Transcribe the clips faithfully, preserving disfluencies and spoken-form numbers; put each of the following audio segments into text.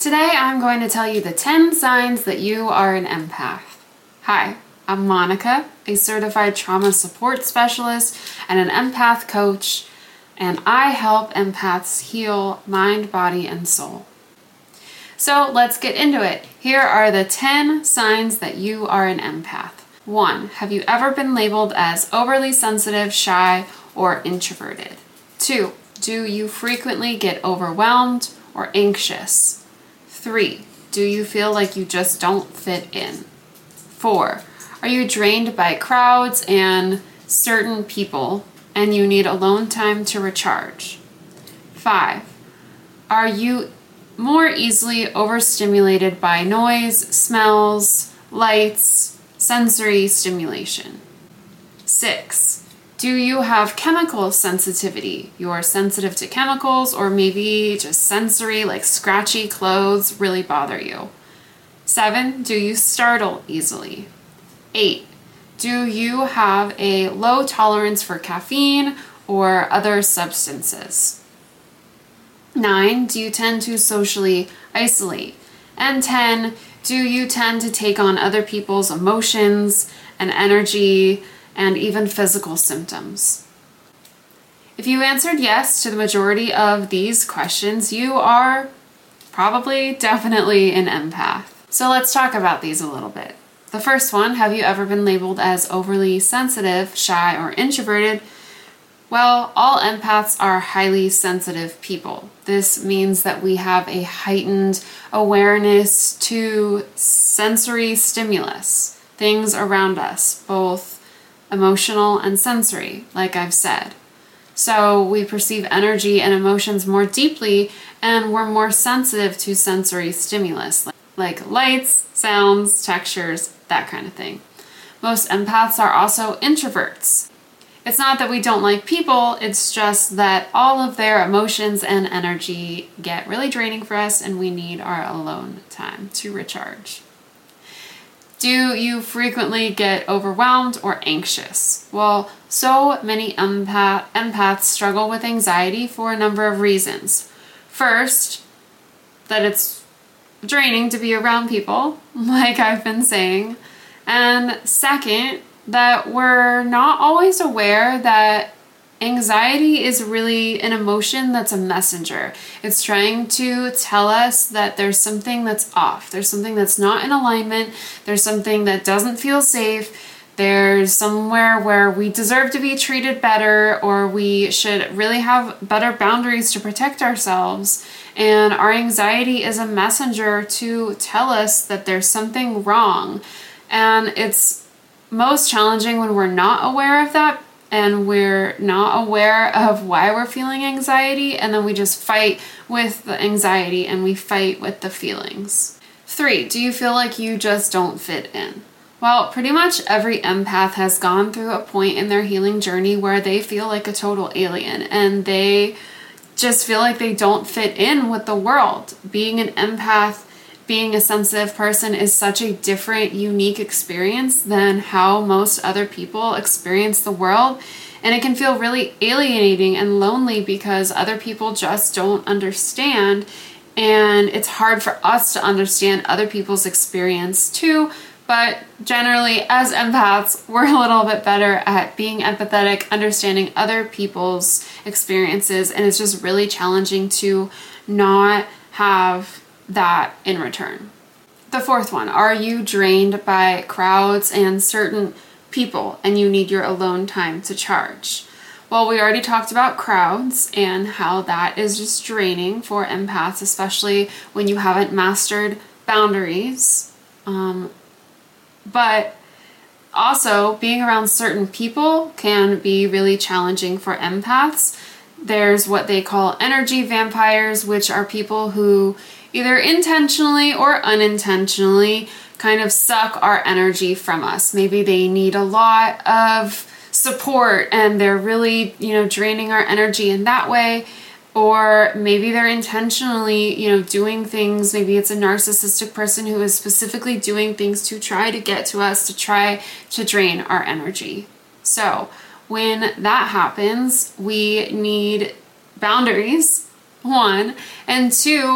Today I'm going to tell you the ten signs that you are an empath. Hi, I'm Monica, a certified trauma support specialist and an empath coach, and I help empaths heal mind, body, and soul. So let's get into it. Here are the ten signs that you are an empath. One, have you ever been labeled as overly sensitive, shy, or introverted? Two, do you frequently get overwhelmed or anxious? Three, do you feel like you just don't fit in? Four, are you drained by crowds and certain people and you need alone time to recharge? Five, are you more easily overstimulated by noise, smells, lights, sensory stimulation? Six, do you have chemical sensitivity? You're sensitive to chemicals, or maybe just sensory, like scratchy clothes really bother you. Seven, do you startle easily? Eight, do you have a low tolerance for caffeine or other substances? Nine, do you tend to socially isolate? And ten, do you tend to take on other people's emotions and energy and even physical symptoms? If you answered yes to the majority of these questions, you are probably definitely an empath. So let's talk about these a little bit. The first one, have you ever been labeled as overly sensitive, shy, or introverted? Well, all empaths are highly sensitive people. This means that we have a heightened awareness to sensory stimulus, things around us, both emotional and sensory, like I've said. So we perceive energy and emotions more deeply, and we're more sensitive to sensory stimulus, like lights, sounds, textures, that kind of thing. Most empaths are also introverts. It's not that we don't like people, it's just that all of their emotions and energy get really draining for us and we need our alone time to recharge. Do you frequently get overwhelmed or anxious? Well, so many empath- empaths struggle with anxiety for a number of reasons. First, that it's draining to be around people, like I've been saying. And second, that we're not always aware that anxiety is really an emotion that's a messenger. It's trying to tell us that there's something that's off. There's something that's not in alignment. There's something that doesn't feel safe. There's somewhere where we deserve to be treated better, or we should really have better boundaries to protect ourselves. And our anxiety is a messenger to tell us that there's something wrong. And it's most challenging when we're not aware of that and we're not aware of why we're feeling anxiety, and then we just fight with the anxiety and we fight with the feelings. Three, do you feel like you just don't fit in? Well, pretty much every empath has gone through a point in their healing journey where they feel like a total alien and they just feel like they don't fit in with the world. Being an empath, being a sensitive person is such a different, unique experience than how most other people experience the world. And it can feel really alienating and lonely because other people just don't understand. And it's hard for us to understand other people's experience too. But generally, as empaths, we're a little bit better at being empathetic, understanding other people's experiences. And it's just really challenging to not have that in return. The fourth one, are you drained by crowds and certain people and you need your alone time to charge? Well, we already talked about crowds and how that is just draining for empaths, especially when you haven't mastered boundaries. Um, but also being around certain people can be really challenging for empaths. There's what they call energy vampires, which are people who either intentionally or unintentionally kind of suck our energy from us. Maybe they need a lot of support and they're really, you know, draining our energy in that way. Or maybe they're intentionally, you know, doing things. Maybe it's a narcissistic person who is specifically doing things to try to get to us, to try to drain our energy. So when that happens, we need boundaries, one, and two,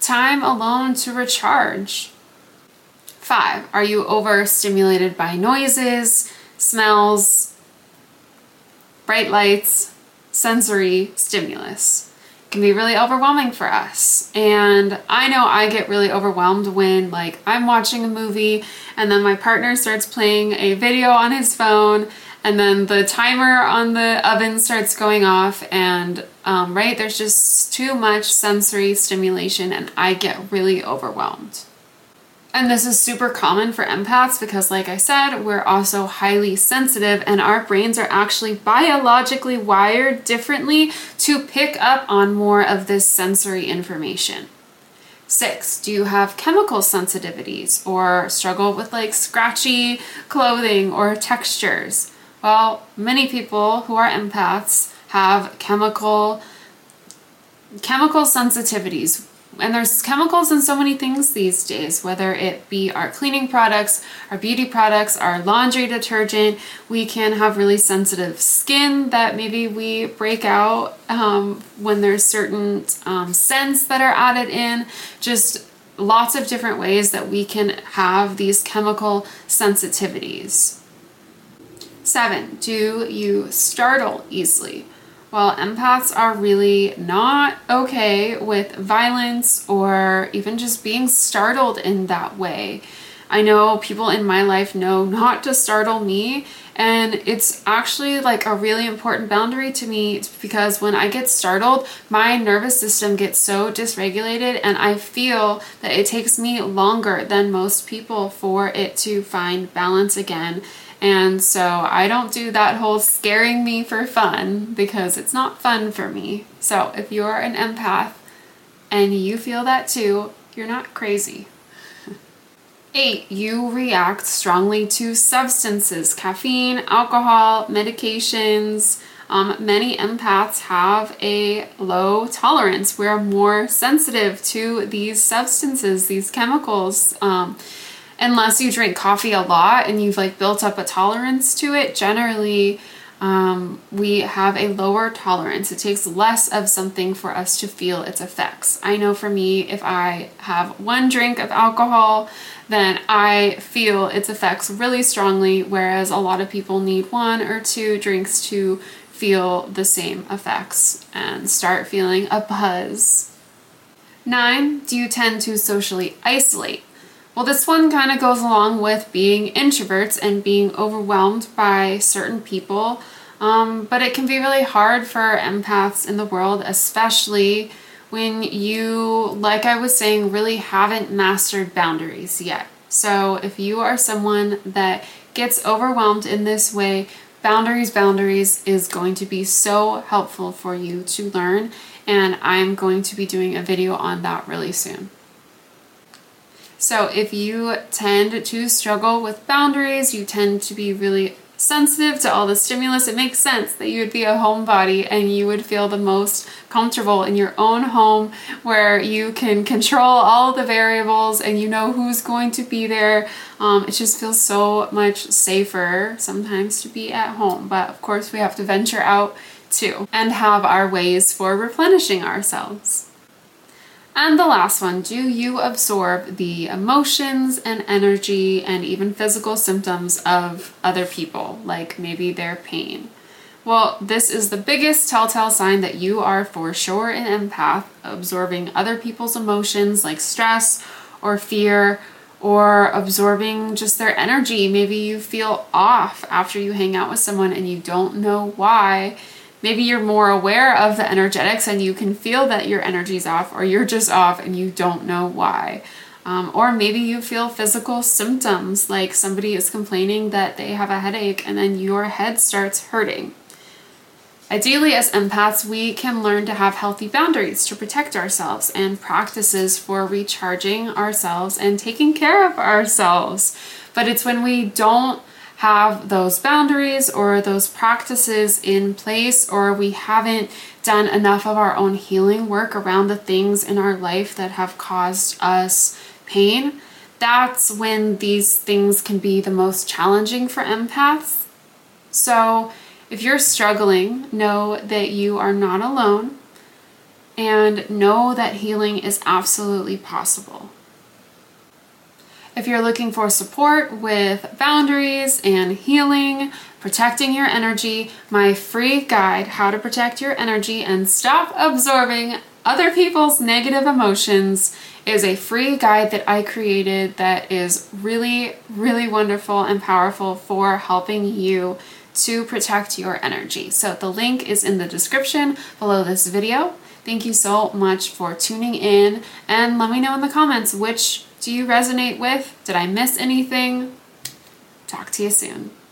time alone to recharge. Five, are you overstimulated by noises, smells, bright lights, sensory stimulus? It can be really overwhelming for us. And I know I get really overwhelmed when like I'm watching a movie and then my partner starts playing a video on his phone and then the timer on the oven starts going off and um, right, there's just too much sensory stimulation and I get really overwhelmed. And this is super common for empaths because, like I said, we're also highly sensitive and our brains are actually biologically wired differently to pick up on more of this sensory information. Six, do you have chemical sensitivities or struggle with like scratchy clothing or textures? Well, many people who are empaths have chemical chemical sensitivities. And there's chemicals in so many things these days, whether it be our cleaning products, our beauty products, our laundry detergent. We can have really sensitive skin that maybe we break out um, when there's certain um, scents that are added in. Just lots of different ways that we can have these chemical sensitivities. Seven, do you startle easily? Well, empaths are really not okay with violence or even just being startled in that way. I know people in my life know not to startle me, and it's actually like a really important boundary to me because when I get startled, my nervous system gets so dysregulated and I feel that it takes me longer than most people for it to find balance again. And so I don't do that whole scaring me for fun because it's not fun for me. So if you're an empath and you feel that too, you're not crazy. Eight, you react strongly to substances, caffeine, alcohol, medications. Um, many empaths have a low tolerance. We're more sensitive to these substances, these chemicals. Um, Unless you drink coffee a lot and you've like built up a tolerance to it, generally um, we have a lower tolerance. It takes less of something for us to feel its effects. I know for me, if I have one drink of alcohol, then I feel its effects really strongly, whereas a lot of people need one or two drinks to feel the same effects and start feeling a buzz. Nine, do you tend to socially isolate? Well, this one kind of goes along with being introverts and being overwhelmed by certain people, um, but it can be really hard for empaths in the world, especially when you, like I was saying, really haven't mastered boundaries yet. So if you are someone that gets overwhelmed in this way, boundaries, boundaries is going to be so helpful for you to learn, and I'm going to be doing a video on that really soon. So if you tend to struggle with boundaries, you tend to be really sensitive to all the stimulus, it makes sense that you would be a homebody and you would feel the most comfortable in your own home where you can control all the variables and you know who's going to be there. Um, it just feels so much safer sometimes to be at home, but of course we have to venture out too and have our ways for replenishing ourselves. And the last one, do you absorb the emotions and energy and even physical symptoms of other people, like maybe their pain? Well, this is the biggest telltale sign that you are for sure an empath, absorbing other people's emotions like stress or fear, or absorbing just their energy. Maybe you feel off after you hang out with someone and you don't know why. Maybe you're more aware of the energetics and you can feel that your energy's off, or you're just off and you don't know why. Um, or maybe you feel physical symptoms, like somebody is complaining that they have a headache and then your head starts hurting. Ideally, as empaths, we can learn to have healthy boundaries to protect ourselves and practices for recharging ourselves and taking care of ourselves. But it's when we don't have those boundaries or those practices in place, or we haven't done enough of our own healing work around the things in our life that have caused us pain, that's when these things can be the most challenging for empaths. So if you're struggling, know that you are not alone. and know that healing is absolutely possible. If you're looking for support with boundaries and healing, protecting your energy, my free guide, How to Protect Your Energy and Stop Absorbing Other People's Negative Emotions, is a free guide that I created that is really, really wonderful and powerful for helping you to protect your energy. So the link is in the description below this video. Thank you so much for tuning in, and let me know in the comments, which do you resonate with? Did I miss anything? Talk to you soon.